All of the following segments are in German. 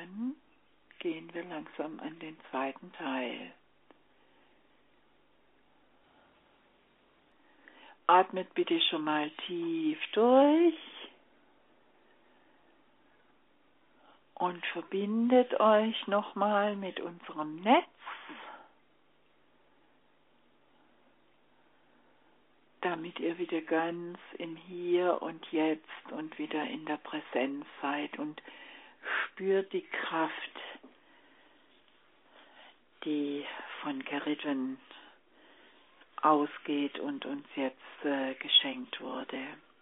dann gehen wir langsam an den zweiten Teil. Atmet bitte schon mal tief durch und verbindet euch nochmal mit unserem Netz, damit ihr wieder ganz im Hier und Jetzt und wieder in der Präsenz seid und spürt die Kraft, die von Keridwen ausgeht und uns jetzt geschenkt wurde.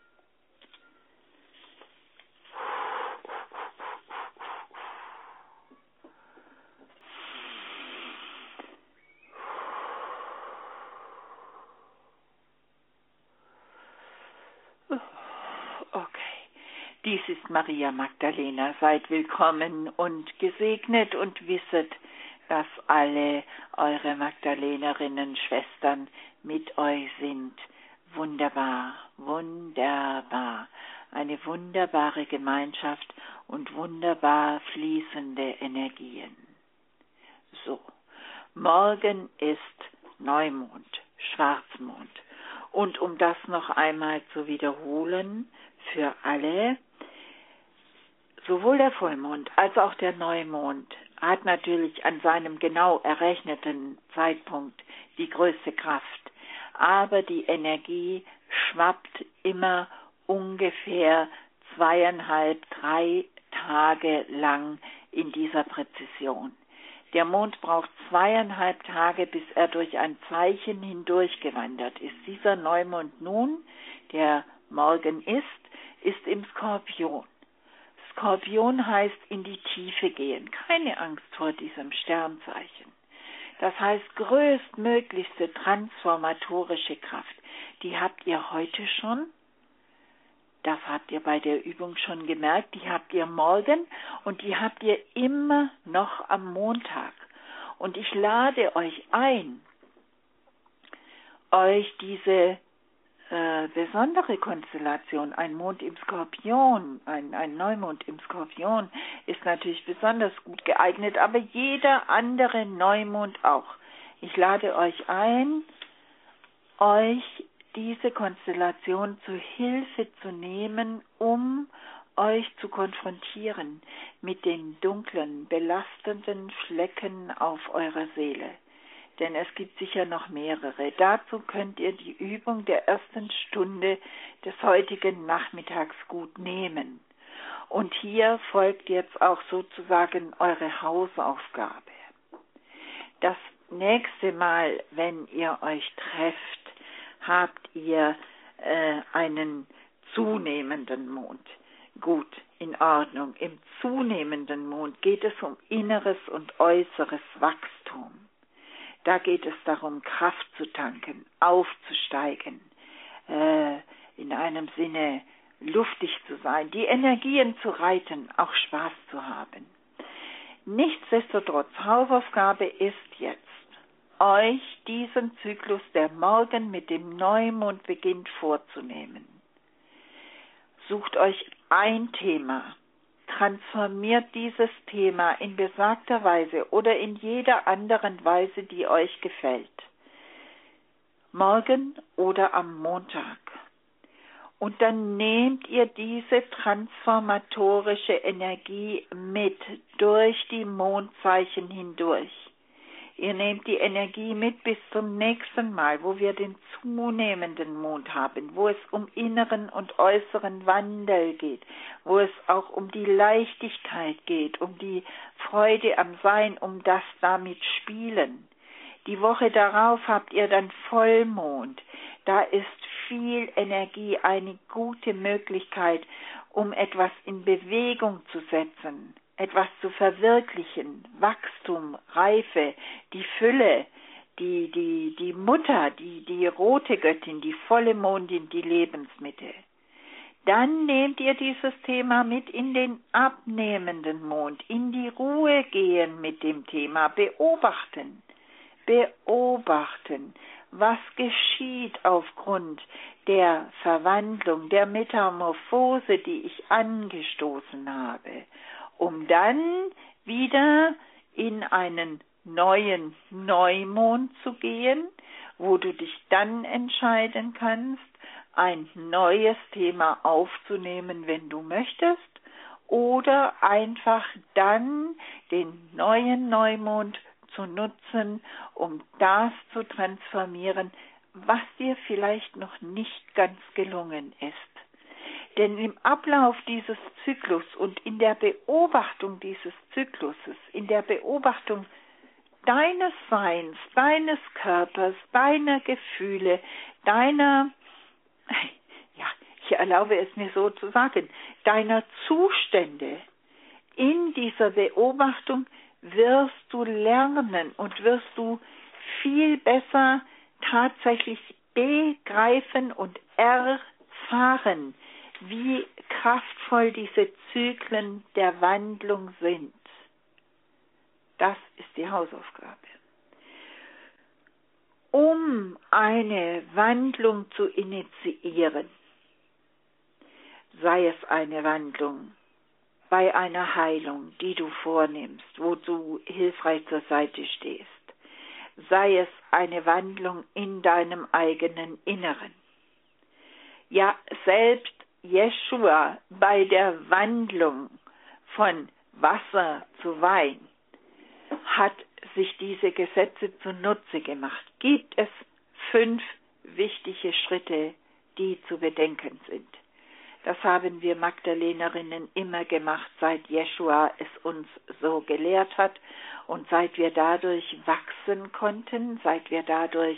Okay, dies ist Maria Magdalena. Seid willkommen und gesegnet und wisset, dass alle eure Magdalenerinnen, Schwestern mit euch sind. Wunderbar, wunderbar. Eine wunderbare Gemeinschaft und wunderbar fließende Energien. So, morgen ist Neumond, Schwarzmond. Und um das noch einmal zu wiederholen, für alle, sowohl der Vollmond als auch der Neumond hat natürlich an seinem genau errechneten Zeitpunkt die größte Kraft. Aber die Energie schwappt immer ungefähr 2,5, 3 Tage lang in dieser Präzision. Der Mond braucht 2,5 Tage, bis er durch ein Zeichen hindurchgewandert ist. Dieser Neumond nun, der morgen ist im Skorpion. Skorpion heißt in die Tiefe gehen. Keine Angst vor diesem Sternzeichen. Das heißt größtmöglichste transformatorische Kraft. Die habt ihr heute schon. Das habt ihr bei der Übung schon gemerkt. Die habt ihr morgen und die habt ihr immer noch am Montag. Und ich lade euch ein, euch diese besondere Konstellation, ein Mond im Skorpion, ein Neumond im Skorpion, ist natürlich besonders gut geeignet, aber jeder andere Neumond auch. Ich lade euch ein, euch diese Konstellation zu Hilfe zu nehmen, um euch zu konfrontieren mit den dunklen, belastenden Flecken auf eurer Seele. Denn es gibt sicher noch mehrere. Dazu könnt ihr die Übung der ersten Stunde des heutigen Nachmittags gut nehmen. Und hier folgt jetzt auch sozusagen eure Hausaufgabe. Das nächste Mal, wenn ihr euch trefft, habt ihr einen zunehmenden Mond. Gut, in Ordnung. Im zunehmenden Mond geht es um inneres und äußeres Wachstum. Da geht es darum, Kraft zu tanken, aufzusteigen, in einem Sinne luftig zu sein, die Energien zu reiten, auch Spaß zu haben. Nichtsdestotrotz, Hausaufgabe ist jetzt, euch diesen Zyklus, der morgen mit dem Neumond beginnt, vorzunehmen. Sucht euch ein Thema, transformiert dieses Thema in besagter Weise oder in jeder anderen Weise, die euch gefällt. Morgen oder am Montag. Und dann nehmt ihr diese transformatorische Energie mit durch die Mondzeichen hindurch. Ihr nehmt die Energie mit bis zum nächsten Mal, wo wir den zunehmenden Mond haben, wo es um inneren und äußeren Wandel geht, wo es auch um die Leichtigkeit geht, um die Freude am Sein, um das damit Spielen. Die Woche darauf habt ihr dann Vollmond. Da ist viel Energie, eine gute Möglichkeit, um etwas in Bewegung zu setzen, etwas zu verwirklichen, Wachstum, Reife, die Fülle, die Mutter, die rote Göttin, die volle Mondin, die Lebensmitte. Dann nehmt ihr dieses Thema mit in den abnehmenden Mond, in die Ruhe gehen mit dem Thema, beobachten, was geschieht aufgrund der Verwandlung, der Metamorphose, die ich angestoßen habe. um dann wieder in einen neuen Neumond zu gehen, wo du dich dann entscheiden kannst, ein neues Thema aufzunehmen, wenn du möchtest, oder einfach dann den neuen Neumond zu nutzen, um das zu transformieren, was dir vielleicht noch nicht ganz gelungen ist. Denn im Ablauf dieses Zyklus und in der Beobachtung dieses Zykluses, in der Beobachtung deines Seins, deines Körpers, deiner Gefühle, deiner, ja, ich erlaube es mir so zu sagen, deiner Zustände, in dieser Beobachtung wirst du lernen und wirst du viel besser tatsächlich begreifen und erfahren, wie kraftvoll diese Zyklen der Wandlung sind. Das ist die Hausaufgabe. Um eine Wandlung zu initiieren, sei es eine Wandlung bei einer Heilung, die du vornimmst, wo du hilfreich zur Seite stehst, sei es eine Wandlung in deinem eigenen Inneren. Ja, selbst Jeschua bei der Wandlung von Wasser zu Wein hat sich diese Gesetze zunutze gemacht. Gibt es 5 wichtige Schritte, die zu bedenken sind. Das haben wir Magdalenerinnen immer gemacht, seit Jeschua es uns so gelehrt hat und seit wir dadurch wachsen konnten, seit wir dadurch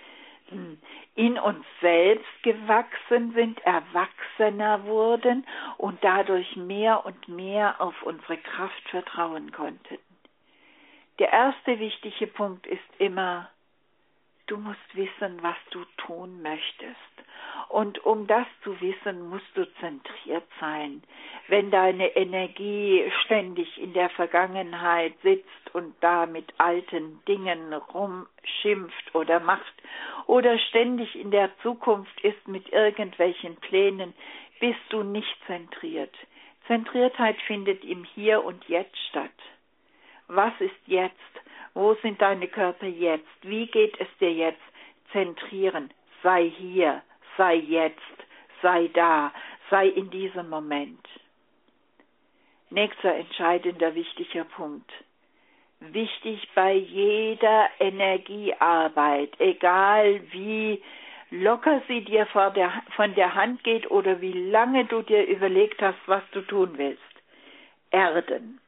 in uns selbst gewachsen sind, erwachsener wurden und dadurch mehr und mehr auf unsere Kraft vertrauen konnten. Der erste wichtige Punkt ist immer, du musst wissen, was du tun möchtest. Und um das zu wissen, musst du zentriert sein. Wenn deine Energie ständig in der Vergangenheit sitzt und da mit alten Dingen rumschimpft oder macht oder ständig in der Zukunft ist mit irgendwelchen Plänen, bist du nicht zentriert. Zentriertheit findet im Hier und Jetzt statt. Was ist jetzt? Wo sind deine Körper jetzt? Wie geht es dir jetzt? Zentrieren. Sei hier, sei jetzt, sei da, sei in diesem Moment. Nächster entscheidender wichtiger Punkt. Wichtig bei jeder Energiearbeit, egal wie locker sie dir von der Hand geht oder wie lange du dir überlegt hast, was du tun willst. Erden.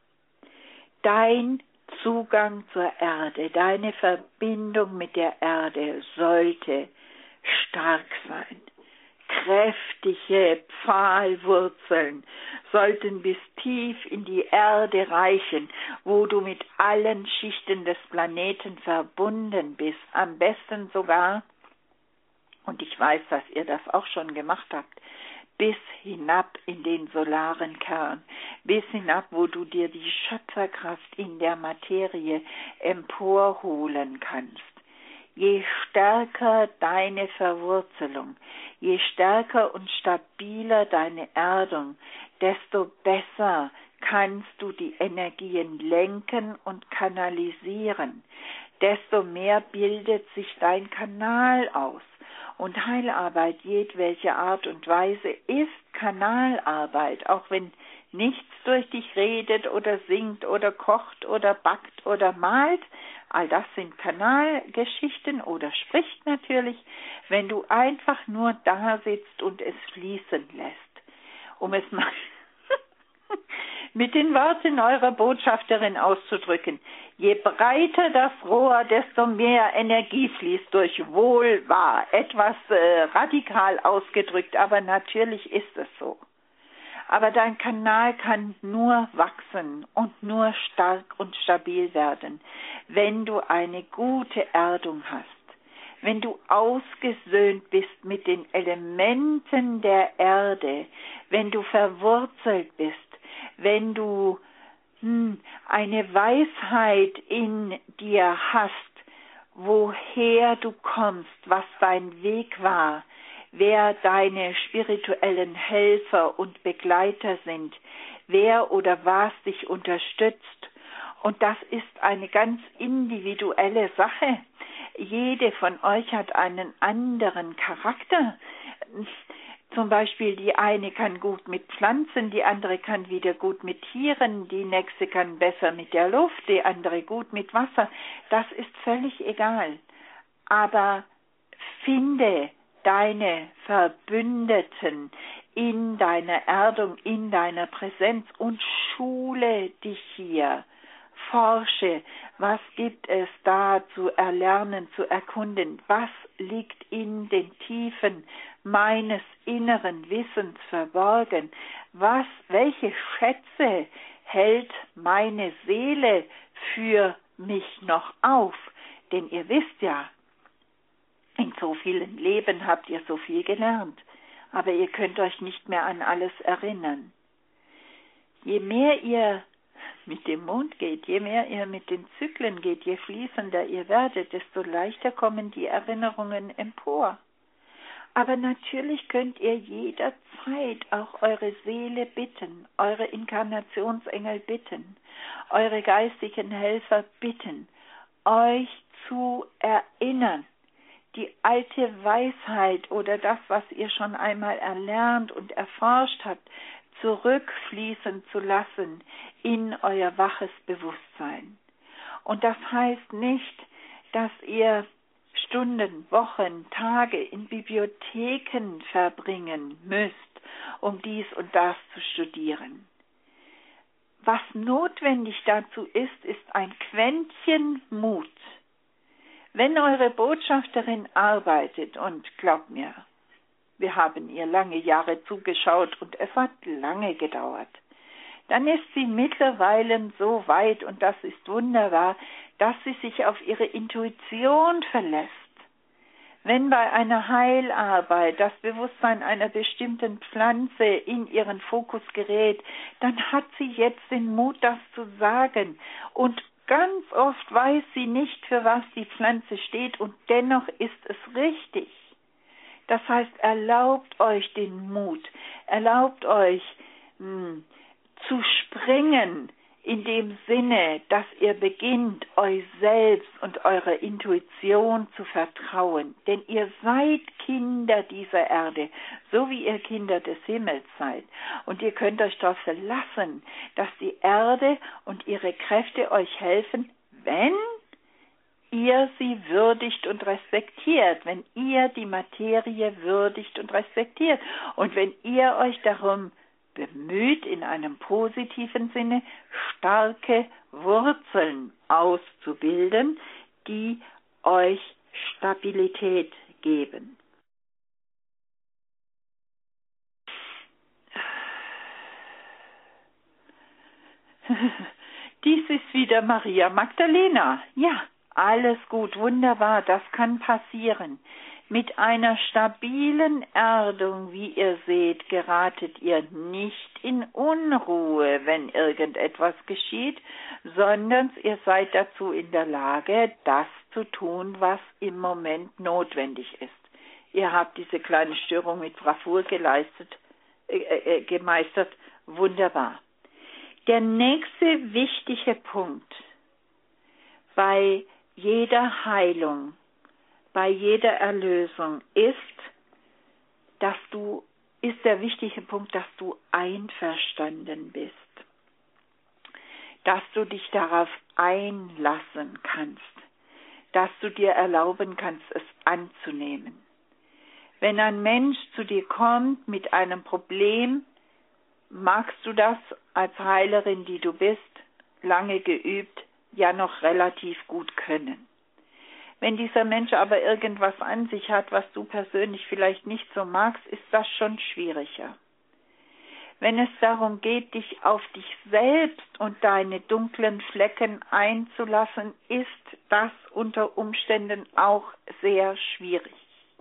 Dein Zugang zur Erde, deine Verbindung mit der Erde sollte stark sein. Kräftige Pfahlwurzeln sollten bis tief in die Erde reichen, wo du mit allen Schichten des Planeten verbunden bist. Am besten sogar, und ich weiß, dass ihr das auch schon gemacht habt, bis hinab in den solaren Kern, bis hinab, wo du dir die Schöpferkraft in der Materie emporholen kannst. Je stärker deine Verwurzelung, je stärker und stabiler deine Erdung, desto besser kannst du die Energien lenken und kanalisieren, desto mehr bildet sich dein Kanal aus. Und Heilarbeit jedwelcher Art und Weise ist Kanalarbeit, auch wenn nichts durch dich redet oder singt oder kocht oder backt oder malt. All das sind Kanalgeschichten oder spricht natürlich, wenn du einfach nur da sitzt und es fließen lässt. Um es mal mit den Worten eurer Botschafterin auszudrücken: Je breiter das Rohr, desto mehr Energie fließt durch Wohlwahr. Etwas radikal ausgedrückt, aber natürlich ist es so. Aber dein Kanal kann nur wachsen und nur stark und stabil werden, wenn du eine gute Erdung hast, wenn du ausgesöhnt bist mit den Elementen der Erde, wenn du verwurzelt bist, wenn du eine Weisheit in dir hast, woher du kommst, was dein Weg war, wer deine spirituellen Helfer und Begleiter sind, wer oder was dich unterstützt. Und das ist eine ganz individuelle Sache. Jede von euch hat einen anderen Charakter. Zum Beispiel die eine kann gut mit Pflanzen, die andere kann wieder gut mit Tieren, die nächste kann besser mit der Luft, die andere gut mit Wasser. Das ist völlig egal. Aber finde deine Verbündeten in deiner Erdung, in deiner Präsenz und schule dich hier. Forsche, was gibt es da zu erlernen, zu erkunden? Was liegt in den Tiefen meines inneren Wissens verborgen? Welche Schätze hält meine Seele für mich noch auf? Denn ihr wisst ja, in so vielen Leben habt ihr so viel gelernt, aber ihr könnt euch nicht mehr an alles erinnern. Je mehr ihr mit dem Mond geht, je mehr ihr mit den Zyklen geht, je fließender ihr werdet, desto leichter kommen die Erinnerungen empor. Aber natürlich könnt ihr jederzeit auch eure Seele bitten, eure Inkarnationsengel bitten, eure geistigen Helfer bitten, euch zu erinnern, die alte Weisheit oder das, was ihr schon einmal erlernt und erforscht habt, zurückfließen zu lassen in euer waches Bewusstsein. Und das heißt nicht, dass ihr Stunden, Wochen, Tage in Bibliotheken verbringen müsst, um dies und das zu studieren. Was notwendig dazu ist ein Quäntchen Mut. Wenn eure Botschafterin arbeitet, und glaubt mir, wir haben ihr lange Jahre zugeschaut und es hat lange gedauert, dann ist sie mittlerweile so weit, und das ist wunderbar, dass sie sich auf ihre Intuition verlässt. Wenn bei einer Heilarbeit das Bewusstsein einer bestimmten Pflanze in ihren Fokus gerät, dann hat sie jetzt den Mut, das zu sagen. Und ganz oft weiß sie nicht, für was die Pflanze steht, und dennoch ist es richtig. Das heißt, erlaubt euch den Mut, erlaubt euch zu springen, in dem Sinne, dass ihr beginnt, euch selbst und eurer Intuition zu vertrauen. Denn ihr seid Kinder dieser Erde, so wie ihr Kinder des Himmels seid. Und ihr könnt euch darauf verlassen, dass die Erde und ihre Kräfte euch helfen, wenn ihr sie würdigt und respektiert, wenn ihr die Materie würdigt und respektiert und wenn ihr euch darum bemüht, in einem positiven Sinne starke Wurzeln auszubilden, die euch Stabilität geben. Dies ist wieder Maria Magdalena. Ja, alles gut, wunderbar, das kann passieren. Mit einer stabilen Erdung, wie ihr seht, geratet ihr nicht in Unruhe, wenn irgendetwas geschieht, sondern ihr seid dazu in der Lage, das zu tun, was im Moment notwendig ist. Ihr habt diese kleine Störung mit Bravour gemeistert, wunderbar. Der nächste wichtige Punkt bei jeder Heilung, bei jeder Erlösung ist der wichtige Punkt, dass du einverstanden bist, dass du dich darauf einlassen kannst, dass du dir erlauben kannst, es anzunehmen. Wenn ein Mensch zu dir kommt mit einem Problem, magst du das als Heilerin, die du bist, lange geübt, ja noch relativ gut können. Wenn dieser Mensch aber irgendwas an sich hat, was du persönlich vielleicht nicht so magst, ist das schon schwieriger. Wenn es darum geht, dich auf dich selbst und deine dunklen Flecken einzulassen, ist das unter Umständen auch sehr schwierig.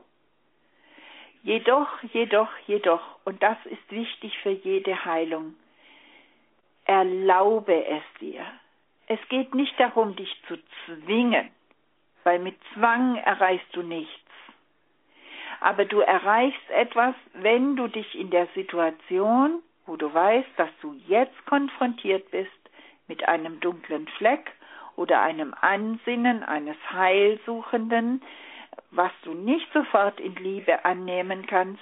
Jedoch, und das ist wichtig für jede Heilung, erlaube es dir. Es geht nicht darum, dich zu zwingen, weil mit Zwang erreichst du nichts. Aber du erreichst etwas, wenn du dich in der Situation, wo du weißt, dass du jetzt konfrontiert bist mit einem dunklen Fleck oder einem Ansinnen eines Heilsuchenden, was du nicht sofort in Liebe annehmen kannst,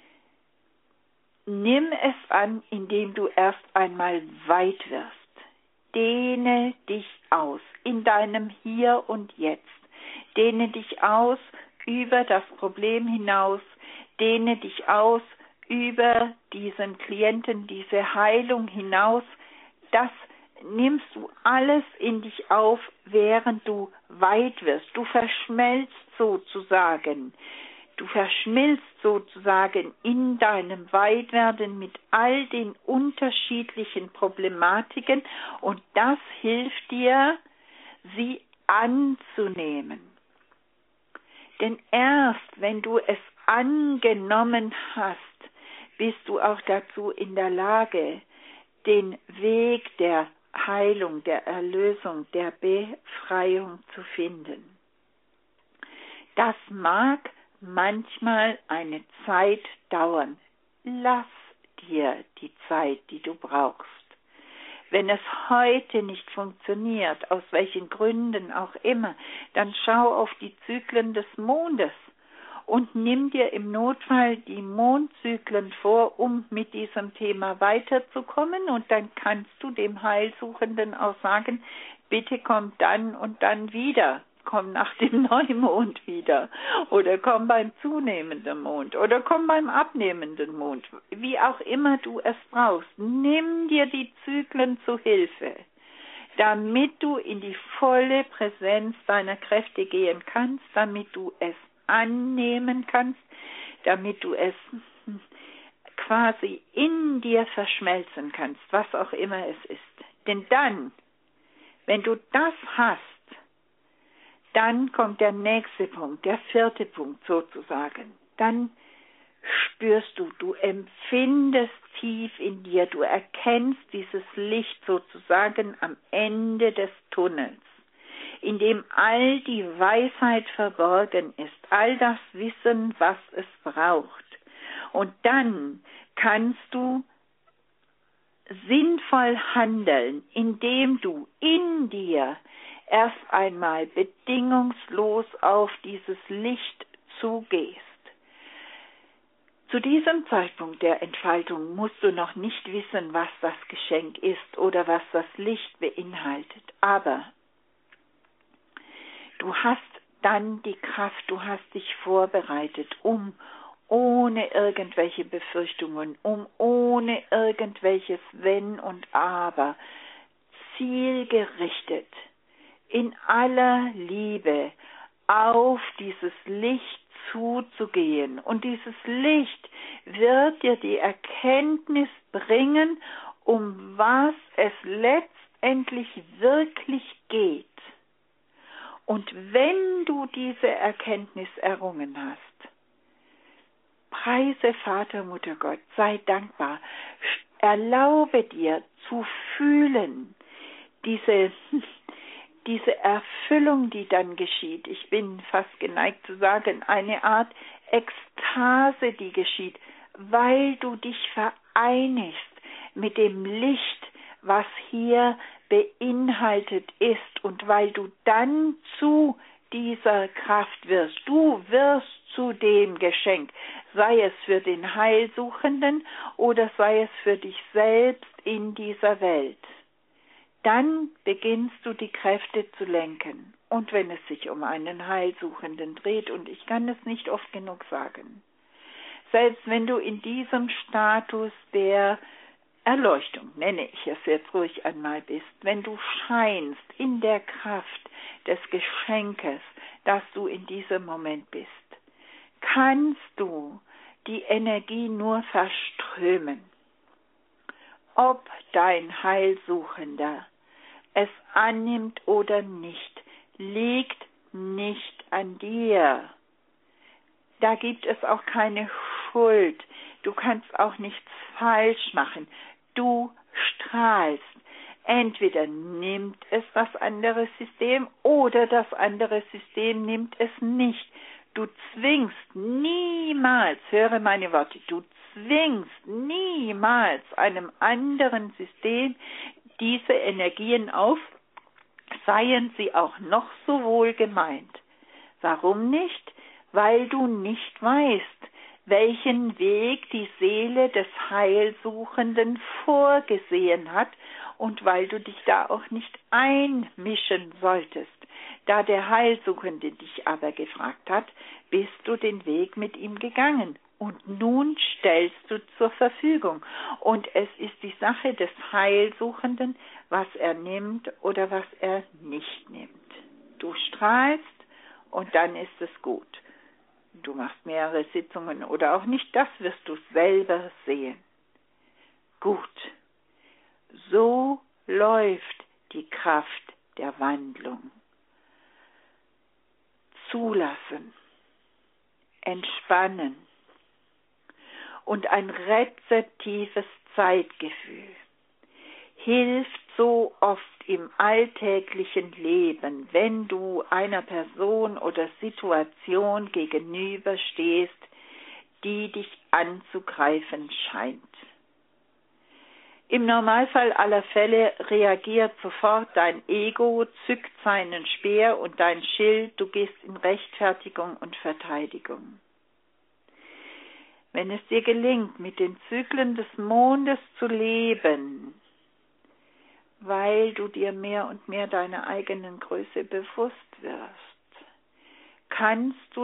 nimm es an, indem du erst einmal weit wirst. Dehne dich aus in deinem Hier und Jetzt. Dehne dich aus über das Problem hinaus. Dehne dich aus über diesen Klienten, diese Heilung hinaus. Das nimmst du alles in dich auf, während du weit wirst. Du verschmelzt sozusagen. Du verschmilzt sozusagen in deinem Weitwerden mit all den unterschiedlichen Problematiken und das hilft dir, sie anzunehmen. Denn erst wenn du es angenommen hast, bist du auch dazu in der Lage, den Weg der Heilung, der Erlösung, der Befreiung zu finden. Das mag manchmal eine Zeit dauern. Lass dir die Zeit, die du brauchst. Wenn es heute nicht funktioniert, aus welchen Gründen auch immer, dann schau auf die Zyklen des Mondes und nimm dir im Notfall die Mondzyklen vor, um mit diesem Thema weiterzukommen und dann kannst du dem Heilsuchenden auch sagen, bitte komm dann und dann wieder. Komm nach dem Neumond wieder oder komm beim zunehmenden Mond oder komm beim abnehmenden Mond, wie auch immer du es brauchst. Nimm dir die Zyklen zu Hilfe, damit du in die volle Präsenz deiner Kräfte gehen kannst, damit du es annehmen kannst, damit du es quasi in dir verschmelzen kannst, was auch immer es ist. Denn dann, wenn du das hast, dann kommt der nächste Punkt, der 4. Punkt sozusagen. Dann spürst du, du empfindest tief in dir, du erkennst dieses Licht sozusagen am Ende des Tunnels, in dem all die Weisheit verborgen ist, all das Wissen, was es braucht. Und dann kannst du sinnvoll handeln, indem du in dir erst einmal bedingungslos auf dieses Licht zugehst. Zu diesem Zeitpunkt der Entfaltung musst du noch nicht wissen, was das Geschenk ist oder was das Licht beinhaltet, aber du hast dann die Kraft, du hast dich vorbereitet, um ohne irgendwelche Befürchtungen, ohne irgendwelches Wenn und Aber, zielgerichtet, in aller Liebe auf dieses Licht zuzugehen. Und dieses Licht wird dir die Erkenntnis bringen, um was es letztendlich wirklich geht. Und wenn du diese Erkenntnis errungen hast, preise Vater, Mutter Gott, sei dankbar, erlaube dir zu fühlen, diese Erfüllung, die dann geschieht. Ich bin fast geneigt zu sagen, eine Art Ekstase, die geschieht, weil du dich vereinigst mit dem Licht, was hier beinhaltet ist und weil du dann zu dieser Kraft wirst. Du wirst zu dem Geschenk, sei es für den Heilsuchenden oder sei es für dich selbst in dieser Welt. Dann beginnst du die Kräfte zu lenken. Und wenn es sich um einen Heilsuchenden dreht, und ich kann es nicht oft genug sagen, selbst wenn du in diesem Status der Erleuchtung, nenne ich es jetzt ruhig einmal bist, wenn du scheinst in der Kraft des Geschenkes, das du in diesem Moment bist, kannst du die Energie nur verströmen. Ob dein Heilsuchender es annimmt oder nicht, liegt nicht an dir. Da gibt es auch keine Schuld. Du kannst auch nichts falsch machen. Du strahlst. Entweder nimmt es das andere System oder das andere System nimmt es nicht. Du zwingst niemals, höre meine Worte, du zwingst niemals einem anderen System diese Energien auf, seien sie auch noch so wohl gemeint. Warum nicht? Weil du nicht weißt, welchen Weg die Seele des Heilsuchenden vorgesehen hat und weil du dich da auch nicht einmischen solltest. Da der Heilsuchende dich aber gefragt hat, bist du den Weg mit ihm gegangen und nun stellst du zur Verfügung. Und es ist die Sache des Heilsuchenden, was er nimmt oder was er nicht nimmt. Du strahlst und dann ist es gut. Du machst mehrere Sitzungen oder auch nicht, das wirst du selber sehen. Gut. So läuft die Kraft der Wandlung. Zulassen, entspannen und ein rezeptives Zeitgefühl hilft so oft im alltäglichen Leben, wenn du einer Person oder Situation gegenüberstehst, die dich anzugreifen scheint. Im Normalfall aller Fälle reagiert sofort dein Ego, zückt seinen Speer und dein Schild, du gehst in Rechtfertigung und Verteidigung. Wenn es dir gelingt, mit den Zyklen des Mondes zu leben, weil du dir mehr und mehr deiner eigenen Größe bewusst wirst, kannst du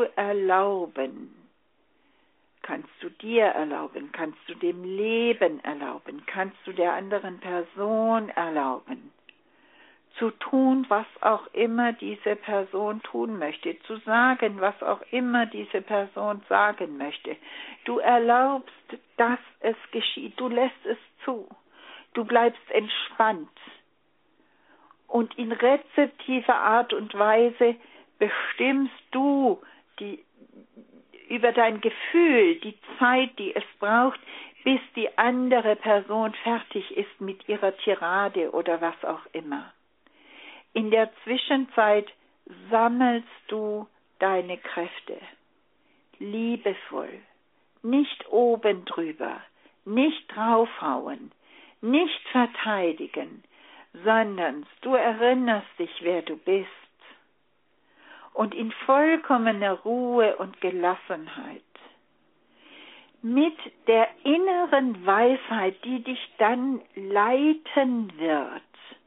dir erlauben, kannst du dem Leben erlauben, kannst du der anderen Person erlauben, zu tun, was auch immer diese Person tun möchte, zu sagen, was auch immer diese Person sagen möchte. Du erlaubst, dass es geschieht, du lässt es zu, du bleibst entspannt und in rezeptiver Art und Weise bestimmst du über dein Gefühl, die Zeit, die es braucht, bis die andere Person fertig ist mit ihrer Tirade oder was auch immer. In der Zwischenzeit sammelst du deine Kräfte, liebevoll, nicht oben drüber, nicht draufhauen, nicht verteidigen, sondern du erinnerst dich, wer du bist. Und in vollkommener Ruhe und Gelassenheit, mit der inneren Weisheit, die dich dann leiten wird,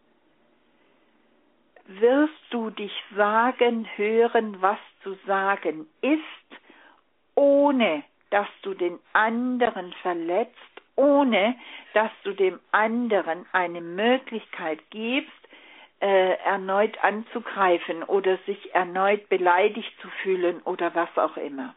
wirst du dich sagen, hören, was zu sagen ist, ohne dass du den anderen verletzt, ohne dass du dem anderen eine Möglichkeit gibst, erneut anzugreifen oder sich erneut beleidigt zu fühlen oder was auch immer.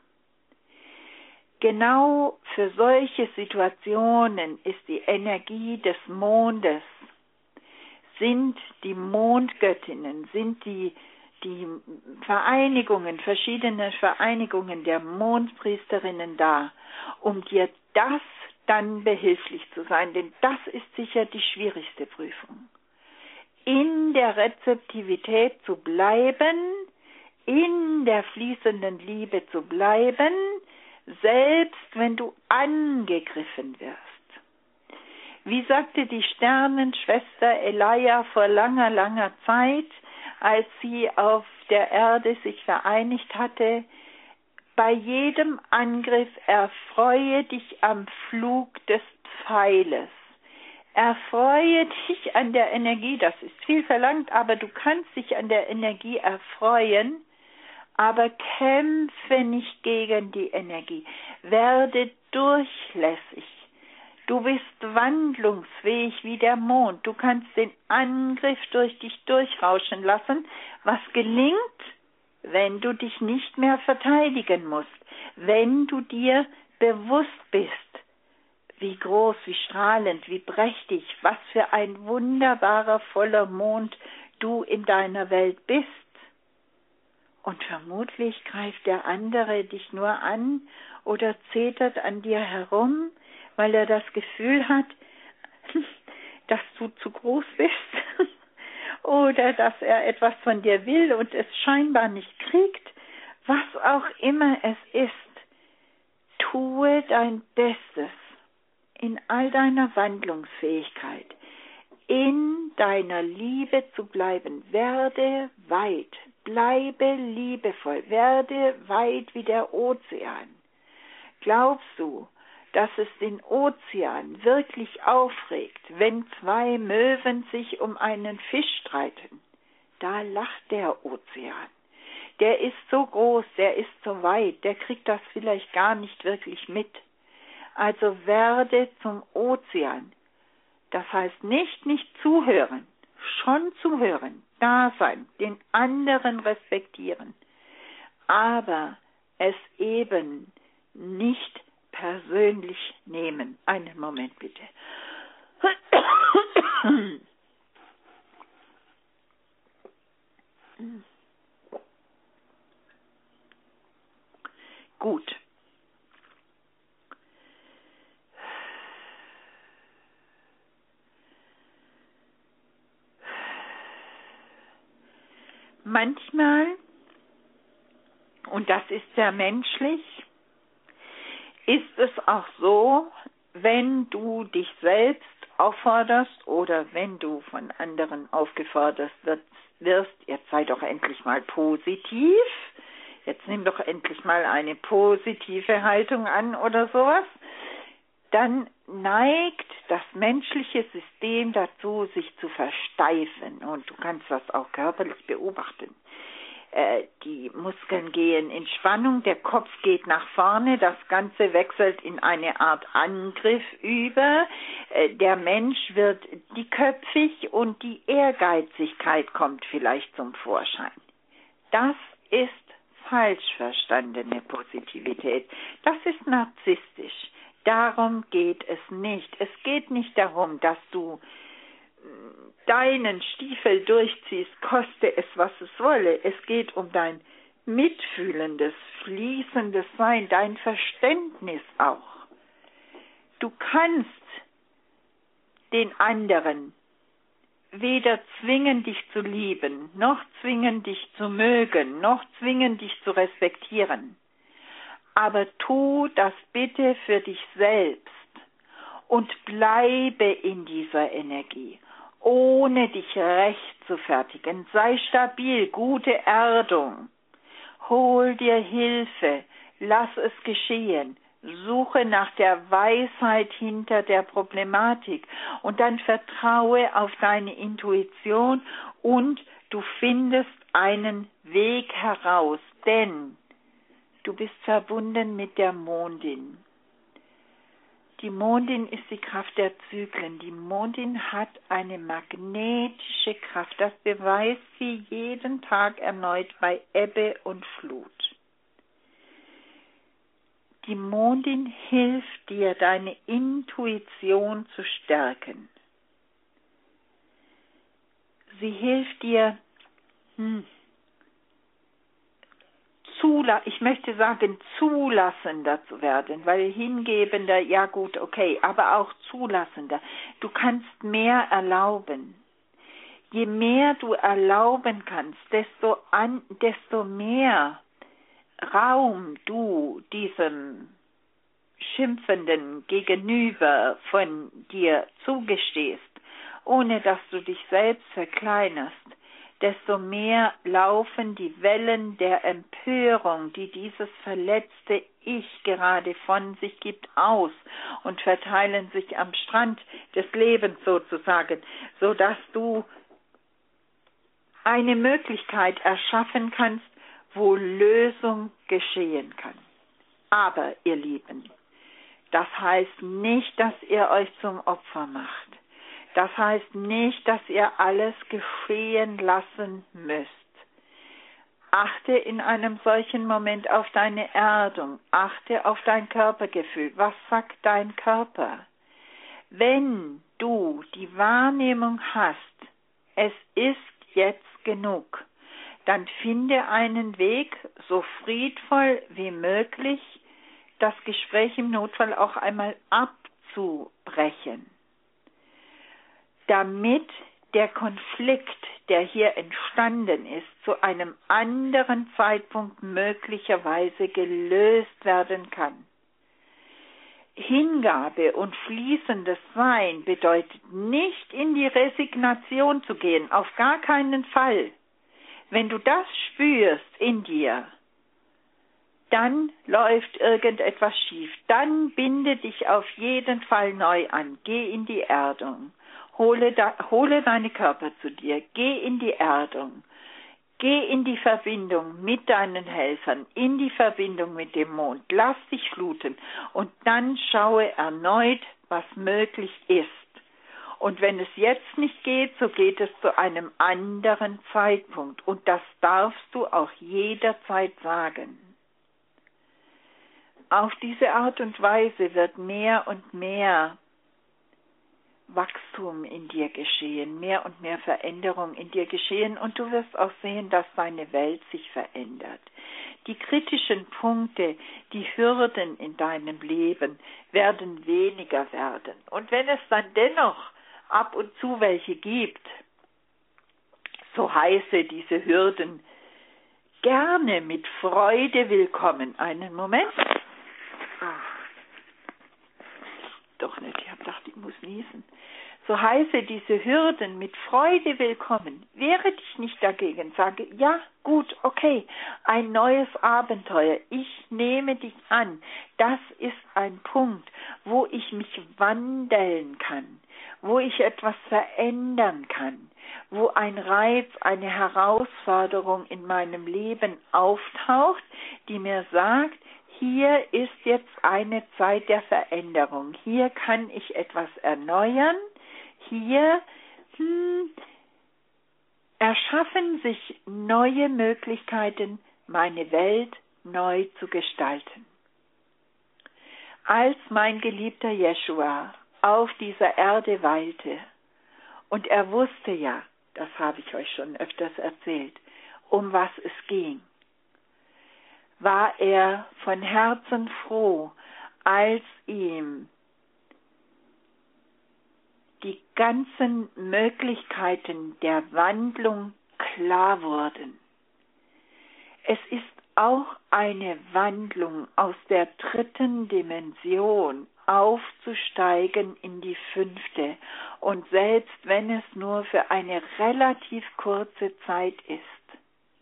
Genau für solche Situationen ist die Energie des Mondes, sind die Mondgöttinnen, sind die Vereinigungen, verschiedene Vereinigungen der Mondpriesterinnen da, um dir das dann behilflich zu sein, denn das ist sicher die schwierigste Prüfung. In der Rezeptivität zu bleiben, in der fließenden Liebe zu bleiben, selbst wenn du angegriffen wirst. Wie sagte die Sternenschwester Elia vor langer, langer Zeit, als sie auf der Erde sich vereinigt hatte, bei jedem Angriff erfreue dich am Flug des Pfeiles. Erfreue dich an der Energie, das ist viel verlangt, aber du kannst dich an der Energie erfreuen, aber kämpfe nicht gegen die Energie. Werde durchlässig. Du bist wandlungsfähig wie der Mond. Du kannst den Angriff durch dich durchrauschen lassen, was gelingt, wenn du dich nicht mehr verteidigen musst, wenn du dir bewusst bist, wie groß, wie strahlend, wie prächtig, was für ein wunderbarer, voller Mond du in deiner Welt bist. Und vermutlich greift der andere dich nur an oder zetert an dir herum, weil er das Gefühl hat, dass du zu groß bist oder dass er etwas von dir will und es scheinbar nicht kriegt, Was auch immer es ist, tue dein Bestes in all deiner Wandlungsfähigkeit, in deiner Liebe zu bleiben. Werde weit, bleibe liebevoll, werde weit wie der Ozean. Glaubst du, dass es den Ozean wirklich aufregt, wenn zwei Möwen sich um einen Fisch streiten? Da lacht der Ozean. Der ist so groß, der ist so weit, der kriegt das vielleicht gar nicht wirklich mit. Also werde zum Ozean. Das heißt nicht zuhören, schon zuhören, da sein, den anderen respektieren, aber es eben nicht persönlich nehmen. Einen Moment bitte. Gut. Manchmal, und das ist sehr menschlich, ist es auch so, wenn du dich selbst aufforderst oder wenn du von anderen aufgefordert wirst, jetzt sei doch endlich mal positiv, jetzt nimm doch endlich mal eine positive Haltung an oder sowas, dann neigt das menschliche System dazu, sich zu versteifen. Und du kannst das auch körperlich beobachten. Die Muskeln gehen in Spannung, der Kopf geht nach vorne, das Ganze wechselt in eine Art Angriff über. Der Mensch wird dickköpfig und die Ehrgeizigkeit kommt vielleicht zum Vorschein. Das ist falsch verstandene Positivität. Das ist narzisstisch. Darum geht es nicht. Es geht nicht darum, dass du deinen Stiefel durchziehst, koste es, was es wolle. Es geht um dein mitfühlendes, fließendes Sein, dein Verständnis auch. Du kannst den anderen weder zwingen, dich zu lieben, noch zwingen, dich zu mögen, noch zwingen, dich zu respektieren. Aber tu das bitte für dich selbst und bleibe in dieser Energie, ohne dich rechtfertigen. Sei stabil, gute Erdung. Hol dir Hilfe, lass es geschehen. Suche nach der Weisheit hinter der Problematik und dann vertraue auf deine Intuition und du findest einen Weg heraus, denn du bist verbunden mit der Mondin. Die Mondin ist die Kraft der Zyklen. Die Mondin hat eine magnetische Kraft. Das beweist sie jeden Tag erneut bei Ebbe und Flut. Die Mondin hilft dir, deine Intuition zu stärken. Sie hilft dir, ich möchte sagen, zulassender zu werden, weil hingebender, ja gut, okay, aber auch zulassender. Du kannst mehr erlauben. Je mehr du erlauben kannst, desto mehr Raum du diesem Schimpfenden gegenüber von dir zugestehst, ohne dass du dich selbst verkleinerst, desto mehr laufen die Wellen der Empörung, die dieses verletzte Ich gerade von sich gibt, aus und verteilen sich am Strand des Lebens sozusagen, sodass du eine Möglichkeit erschaffen kannst, wo Lösung geschehen kann. Aber, ihr Lieben, das heißt nicht, dass ihr euch zum Opfer macht. Das heißt nicht, dass ihr alles geschehen lassen müsst. Achte in einem solchen Moment auf deine Erdung. Achte auf dein Körpergefühl. Was sagt dein Körper? Wenn du die Wahrnehmung hast, es ist jetzt genug, dann finde einen Weg, so friedvoll wie möglich, das Gespräch im Notfall auch einmal abzubrechen, damit der Konflikt, der hier entstanden ist, zu einem anderen Zeitpunkt möglicherweise gelöst werden kann. Hingabe und fließendes Sein bedeutet nicht, in die Resignation zu gehen, auf gar keinen Fall. Wenn du das spürst in dir, dann läuft irgendetwas schief. Dann binde dich auf jeden Fall neu an. Geh in die Erdung. Hole deine Körper zu dir. Geh in die Erdung. Geh in die Verbindung mit deinen Helfern, in die Verbindung mit dem Mond. Lass dich fluten und dann schaue erneut, was möglich ist. Und wenn es jetzt nicht geht, so geht es zu einem anderen Zeitpunkt. Und das darfst du auch jederzeit sagen. Auf diese Art und Weise wird mehr und mehr Wachstum in dir geschehen, mehr und mehr Veränderung in dir geschehen und du wirst auch sehen, dass deine Welt sich verändert. Die kritischen Punkte, die Hürden in deinem Leben werden weniger werden. Und wenn es dann dennoch ab und zu welche gibt, so heiße diese Hürden gerne mit Freude willkommen. Einen Moment. Doch nicht, ich habe gedacht, ich muss niesen. So heiße diese Hürden mit Freude willkommen. Wehre dich nicht dagegen, sage, ja, gut, okay, ein neues Abenteuer, ich nehme dich an. Das ist ein Punkt, wo ich mich wandeln kann, wo ich etwas verändern kann, wo ein Reiz, eine Herausforderung in meinem Leben auftaucht, die mir sagt, hier ist jetzt eine Zeit der Veränderung. Hier kann ich etwas erneuern. Hier erschaffen sich neue Möglichkeiten, meine Welt neu zu gestalten. Als mein geliebter Jeschua auf dieser Erde weilte, und er wusste ja, das habe ich euch schon öfters erzählt, um was es ging, war er von Herzen froh, als ihm die ganzen Möglichkeiten der Wandlung klar wurden. Es ist auch eine Wandlung aus der 3. Dimension aufzusteigen in die 5. Und selbst wenn es nur für eine relativ kurze Zeit ist,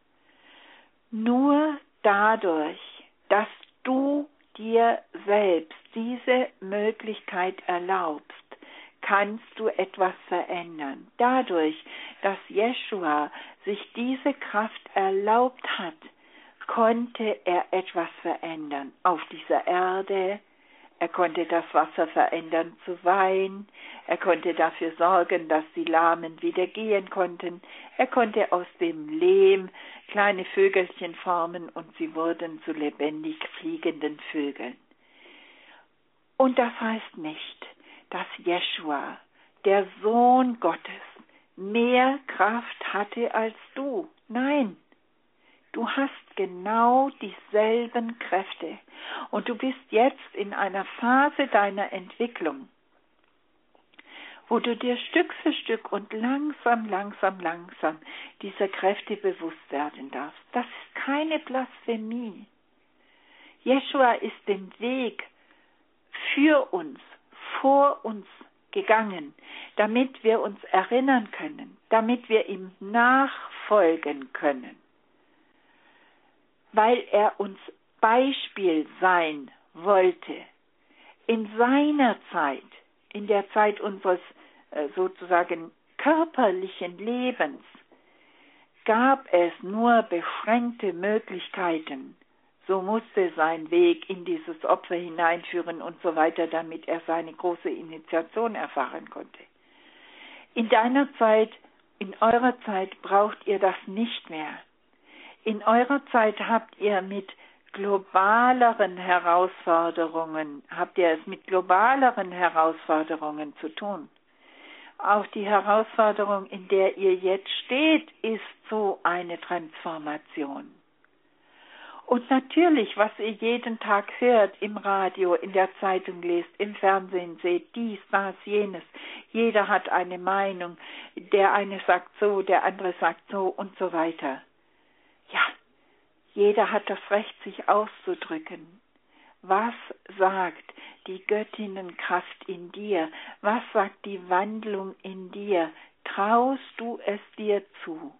nur dadurch, dass du dir selbst diese Möglichkeit erlaubst, kannst du etwas verändern. Dadurch, dass Jeschua sich diese Kraft erlaubt hat, konnte er etwas verändern auf dieser Erde. Er konnte das Wasser verändern zu Wein. Er konnte dafür sorgen, dass die Lahmen wieder gehen konnten. Er konnte aus dem Lehm kleine Vögelchen formen und sie wurden zu lebendig fliegenden Vögeln. Und das heißt nicht, dass Jeschua, der Sohn Gottes, mehr Kraft hatte als du. Nein, du hast genau dieselben Kräfte und du bist jetzt in einer Phase deiner Entwicklung, wo du dir Stück für Stück und langsam dieser Kräfte bewusst werden darfst. Das ist keine Blasphemie. Jeschua ist den Weg für uns, vor uns gegangen, damit wir uns erinnern können, damit wir ihm nachfolgen können, weil er uns Beispiel sein wollte. In seiner Zeit, in der Zeit unseres sozusagen körperlichen Lebens, gab es nur beschränkte Möglichkeiten. So musste sein Weg in dieses Opfer hineinführen und so weiter, damit er seine große Initiation erfahren konnte. In deiner Zeit, in eurer Zeit braucht ihr das nicht mehr. In eurer Zeit habt ihr es mit globaleren Herausforderungen zu tun. Auch die Herausforderung, in der ihr jetzt steht, ist so eine Transformation. Und natürlich, was ihr jeden Tag hört, im Radio, in der Zeitung lest, im Fernsehen seht, dies, das, jenes. Jeder hat eine Meinung. Der eine sagt so, der andere sagt so und so weiter. Ja, jeder hat das Recht, sich auszudrücken. Was sagt die Göttinnenkraft in dir? Was sagt die Wandlung in dir? Traust du es dir zu?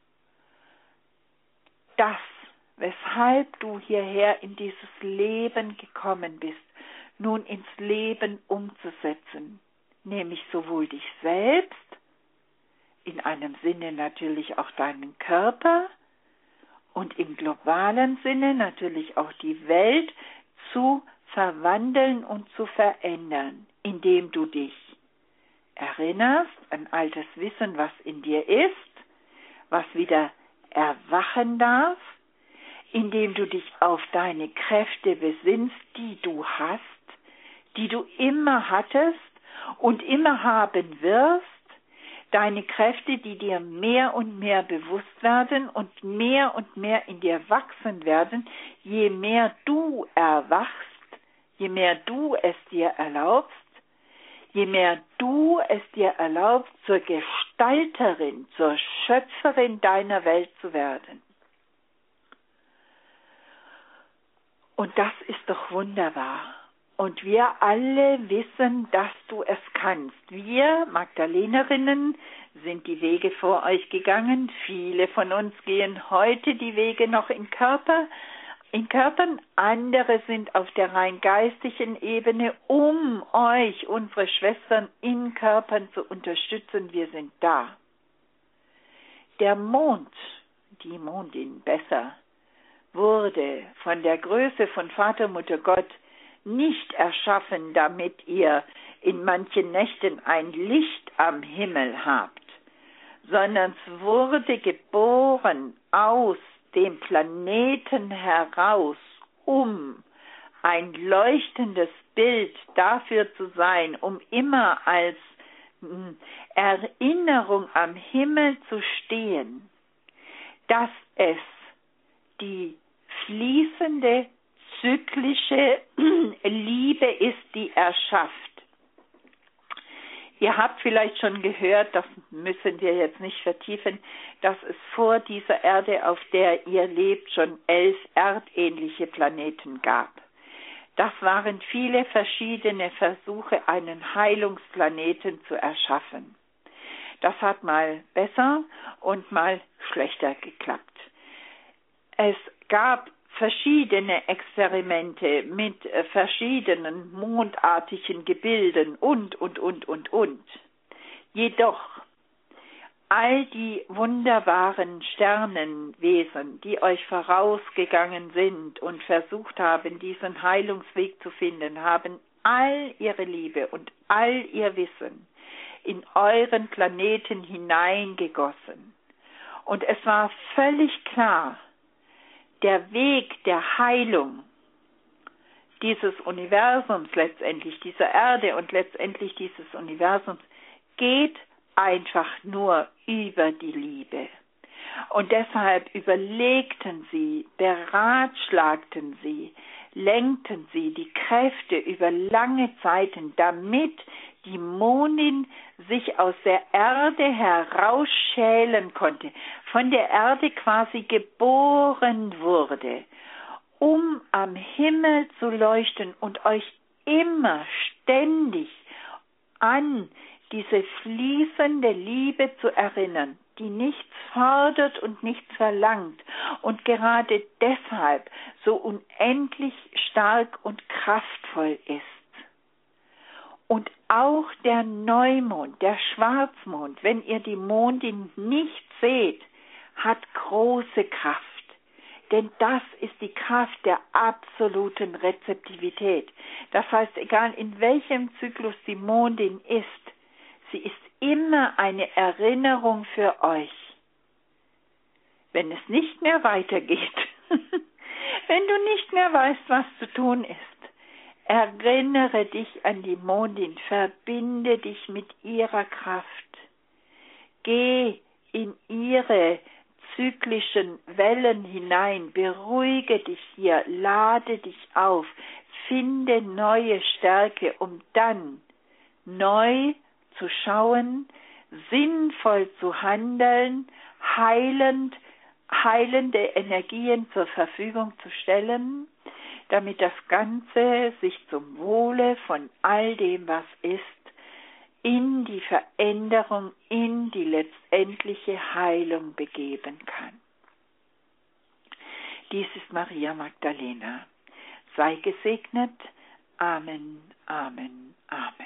Das, weshalb du hierher in dieses Leben gekommen bist, nun ins Leben umzusetzen, nämlich sowohl dich selbst, in einem Sinne natürlich auch deinen Körper und im globalen Sinne natürlich auch die Welt zu verwandeln und zu verändern, indem du dich erinnerst an altes Wissen, was in dir ist, was wieder erwachen darf, indem du dich auf deine Kräfte besinnst, die du hast, die du immer hattest und immer haben wirst, deine Kräfte, die dir mehr und mehr bewusst werden und mehr in dir wachsen werden, je mehr du erwachst, je mehr du es dir erlaubst, je mehr du es dir erlaubst, zur Gestalterin, zur Schöpferin deiner Welt zu werden. Und das ist doch wunderbar. Und wir alle wissen, dass du es kannst. Wir Magdalenerinnen sind die Wege vor euch gegangen. Viele von uns gehen heute die Wege noch in Körpern. Andere sind auf der rein geistigen Ebene, um euch, unsere Schwestern, in Körpern zu unterstützen. Wir sind da. Der Mond, die Mondin besser, wurde von der Größe von Vater, Mutter, Gott nicht erschaffen, damit ihr in manchen Nächten ein Licht am Himmel habt, sondern es wurde geboren aus dem Planeten heraus, um ein leuchtendes Bild dafür zu sein, um immer als Erinnerung am Himmel zu stehen, dass es die fließende, zyklische Liebe ist, die erschafft. Ihr habt vielleicht schon gehört, das müssen wir jetzt nicht vertiefen, dass es vor dieser Erde, auf der ihr lebt, schon 11 erdähnliche Planeten gab. Das waren viele verschiedene Versuche, einen Heilungsplaneten zu erschaffen. Das hat mal besser und mal schlechter geklappt. Es gab verschiedene Experimente mit verschiedenen mondartigen Gebilden und. Jedoch all die wunderbaren Sternenwesen, die euch vorausgegangen sind und versucht haben, diesen Heilungsweg zu finden, haben all ihre Liebe und all ihr Wissen in euren Planeten hineingegossen. Und es war völlig klar, der Weg der Heilung dieses Universums letztendlich, dieser Erde und letztendlich dieses Universums, geht einfach nur über die Liebe. Und deshalb überlegten sie, beratschlagten sie, lenkten sie die Kräfte über lange Zeiten, damit die Mondin sich aus der Erde herausschälen konnte, von der Erde quasi geboren wurde, um am Himmel zu leuchten und euch immer ständig an diese fließende Liebe zu erinnern, die nichts fordert und nichts verlangt und gerade deshalb so unendlich stark und kraftvoll ist. Und auch der Neumond, der Schwarzmond, wenn ihr die Mondin nicht seht, hat große Kraft. Denn das ist die Kraft der absoluten Rezeptivität. Das heißt, egal in welchem Zyklus die Mondin ist, sie ist immer eine Erinnerung für euch. Wenn es nicht mehr weitergeht, wenn du nicht mehr weißt, was zu tun ist, erinnere dich an die Mondin, verbinde dich mit ihrer Kraft. Geh in ihre zyklischen Wellen hinein, beruhige dich hier, lade dich auf, finde neue Stärke, um dann neu zu schauen, sinnvoll zu handeln, heilende Energien zur Verfügung zu stellen, damit das Ganze sich zum Wohle von all dem, was ist, in die Veränderung, in die letztendliche Heilung begeben kann. Dies ist Maria Magdalena. Sei gesegnet. Amen, Amen, Amen.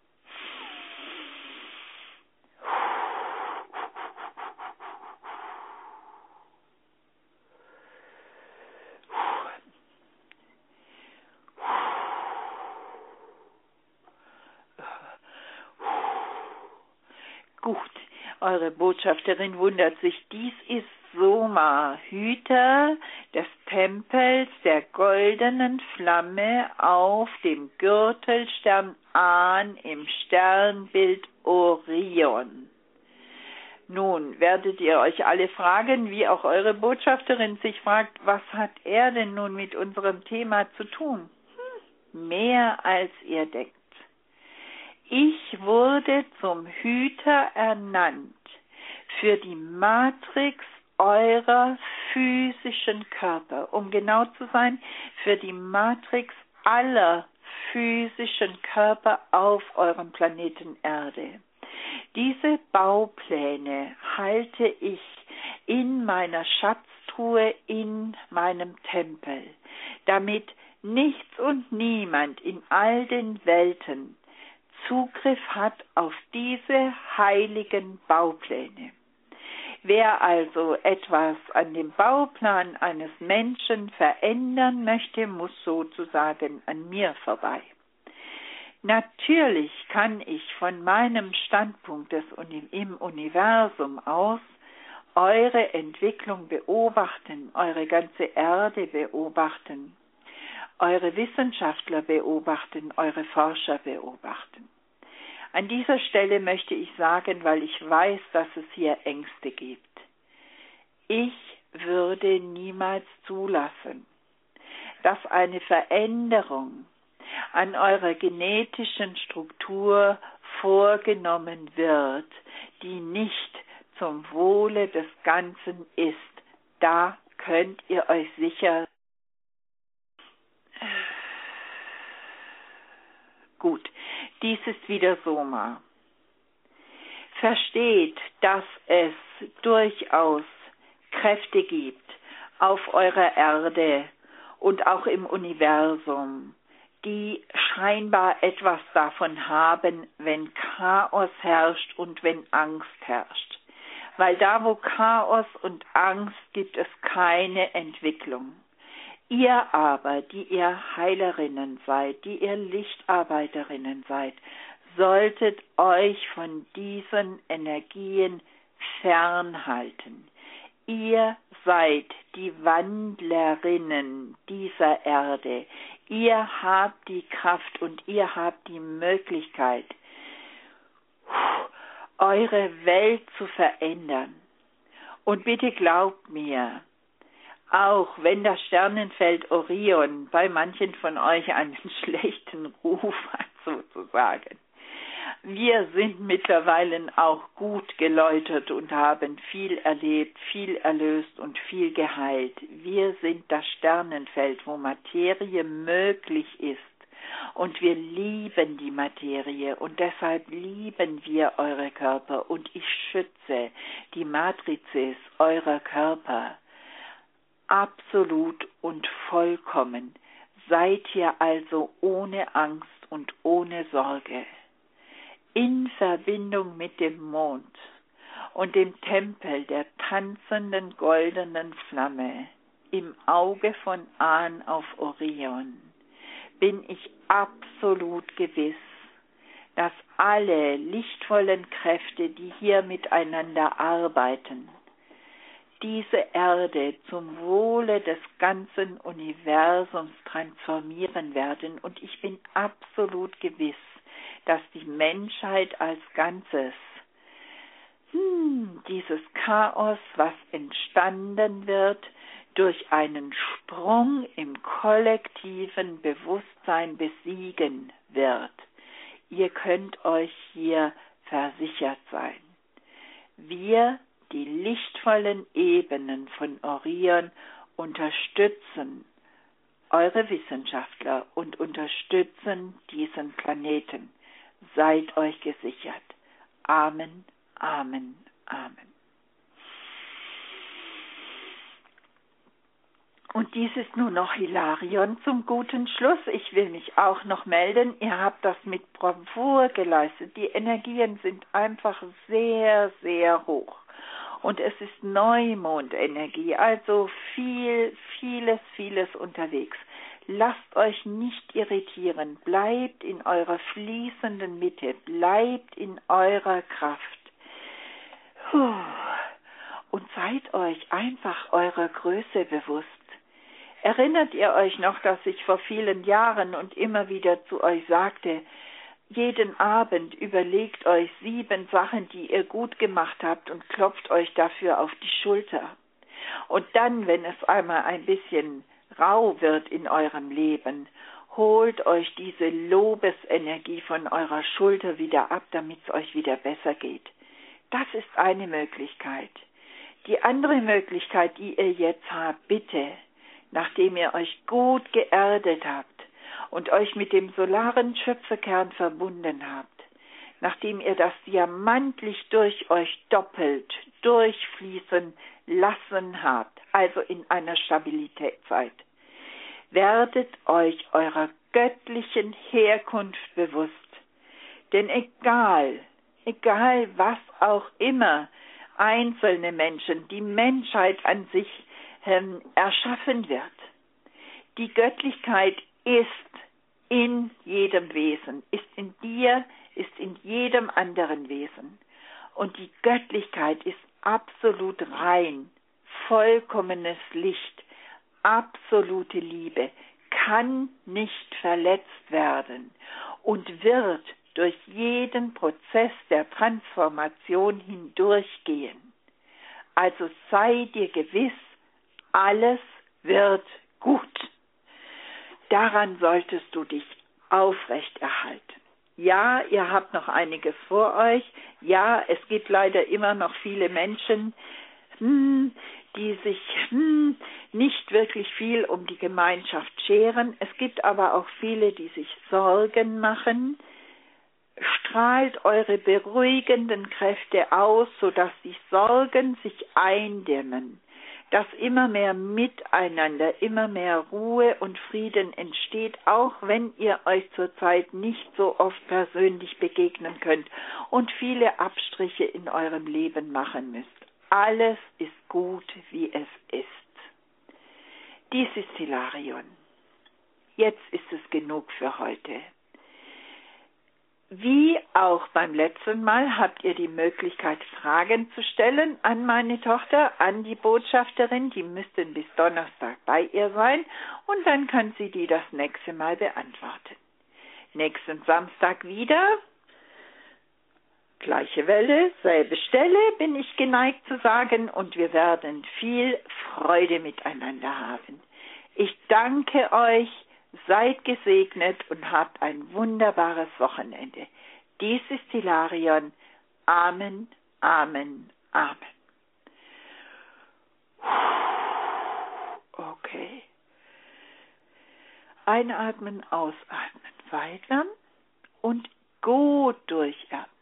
Gut, eure Botschafterin wundert sich, dies ist Soma, Hüter des Tempels der goldenen Flamme auf dem Gürtelstern Ahn im Sternbild Orion. Nun werdet ihr euch alle fragen, wie auch eure Botschafterin sich fragt, was hat er denn nun mit unserem Thema zu tun? Mehr als ihr denkt. Ich wurde zum Hüter ernannt für die Matrix eurer physischen Körper, um genau zu sein, für die Matrix aller physischen Körper auf eurem Planeten Erde. Diese Baupläne halte ich in meiner Schatztruhe in meinem Tempel, damit nichts und niemand in all den Welten Zugriff hat auf diese heiligen Baupläne. Wer also etwas an dem Bauplan eines Menschen verändern möchte, muss sozusagen an mir vorbei. Natürlich kann ich von meinem Standpunkt im Universum aus eure Entwicklung beobachten, eure ganze Erde beobachten, eure Wissenschaftler beobachten, eure Forscher beobachten. An dieser Stelle möchte ich sagen, weil ich weiß, dass es hier Ängste gibt. Ich würde niemals zulassen, dass eine Veränderung an eurer genetischen Struktur vorgenommen wird, die nicht zum Wohle des Ganzen ist. Da könnt ihr euch sicher Gut, dies ist wieder Soma. Versteht, dass es durchaus Kräfte gibt auf eurer Erde und auch im Universum, die scheinbar etwas davon haben, wenn Chaos herrscht und wenn Angst herrscht. Weil da, wo Chaos und Angst, gibt es keine Entwicklung. Ihr aber, die ihr Heilerinnen seid, die ihr Lichtarbeiterinnen seid, solltet euch von diesen Energien fernhalten. Ihr seid die Wandlerinnen dieser Erde. Ihr habt die Kraft und ihr habt die Möglichkeit, eure Welt zu verändern. Und bitte glaubt mir, auch wenn das Sternenfeld Orion bei manchen von euch einen schlechten Ruf hat, sozusagen. Wir sind mittlerweile auch gut geläutert und haben viel erlebt, viel erlöst und viel geheilt. Wir sind das Sternenfeld, wo Materie möglich ist. Und wir lieben die Materie und deshalb lieben wir eure Körper und ich schütze die Matrizes eurer Körper. Absolut und vollkommen. Seid ihr also ohne Angst und ohne Sorge. In Verbindung mit dem Mond und dem Tempel der tanzenden goldenen Flamme im Auge von Ahn auf Orion bin ich absolut gewiss, dass alle lichtvollen Kräfte, die hier miteinander arbeiten, diese Erde zum Wohle des ganzen Universums transformieren werden. Und ich bin absolut gewiss, dass die Menschheit als Ganzes dieses Chaos, was entstanden wird, durch einen Sprung im kollektiven Bewusstsein besiegen wird. Ihr könnt euch hier versichert sein. Wir, die lichtvollen Ebenen von Orion, unterstützen eure Wissenschaftler und unterstützen diesen Planeten. Seid euch gesichert. Amen, Amen, Amen. Und dies ist nun noch Hilarion zum guten Schluss. Ich will mich auch noch melden. Ihr habt das mit Bravour geleistet. Die Energien sind einfach sehr, sehr hoch. Und es ist Neumondenergie, also vieles unterwegs. Lasst euch nicht irritieren. Bleibt in eurer fließenden Mitte. Bleibt in eurer Kraft. Und seid euch einfach eurer Größe bewusst. Erinnert ihr euch noch, dass ich vor vielen Jahren und immer wieder zu euch sagte, jeden Abend überlegt euch 7 Sachen, die ihr gut gemacht habt und klopft euch dafür auf die Schulter. Und dann, wenn es einmal ein bisschen rau wird in eurem Leben, holt euch diese Lobesenergie von eurer Schulter wieder ab, damit es euch wieder besser geht. Das ist eine Möglichkeit. Die andere Möglichkeit, die ihr jetzt habt, bitte, nachdem ihr euch gut geerdet habt und euch mit dem solaren Schöpferkern verbunden habt, nachdem ihr das diamantlich durch euch doppelt durchfließen lassen habt, also in einer Stabilität seid, werdet euch eurer göttlichen Herkunft bewusst. Denn egal was auch immer einzelne Menschen, die Menschheit an sich erschaffen wird, die Göttlichkeit ist in jedem Wesen, ist in dir, ist in jedem anderen Wesen. Und die Göttlichkeit ist absolut rein, vollkommenes Licht, absolute Liebe, kann nicht verletzt werden und wird durch jeden Prozess der Transformation hindurchgehen. Also sei dir gewiss, alles wird gut. Daran solltest du dich aufrechterhalten. Ja, ihr habt noch einiges vor euch. Ja, es gibt leider immer noch viele Menschen, die sich nicht wirklich viel um die Gemeinschaft scheren. Es gibt aber auch viele, die sich Sorgen machen. Strahlt eure beruhigenden Kräfte aus, sodass die Sorgen sich eindämmen, dass immer mehr Miteinander, immer mehr Ruhe und Frieden entsteht, auch wenn ihr euch zurzeit nicht so oft persönlich begegnen könnt und viele Abstriche in eurem Leben machen müsst. Alles ist gut, wie es ist. Dies ist Hilarion. Jetzt ist es genug für heute. Wie auch beim letzten Mal habt ihr die Möglichkeit, Fragen zu stellen an meine Tochter, an die Botschafterin. Die müssten bis Donnerstag bei ihr sein und dann kann sie die das nächste Mal beantworten. Nächsten Samstag wieder, gleiche Welle, selbe Stelle, bin ich geneigt zu sagen, und wir werden viel Freude miteinander haben. Ich danke euch. Seid gesegnet und habt ein wunderbares Wochenende. Dies ist Hilarion. Amen, Amen, Amen. Okay. Einatmen, ausatmen, weiter und gut durchatmen.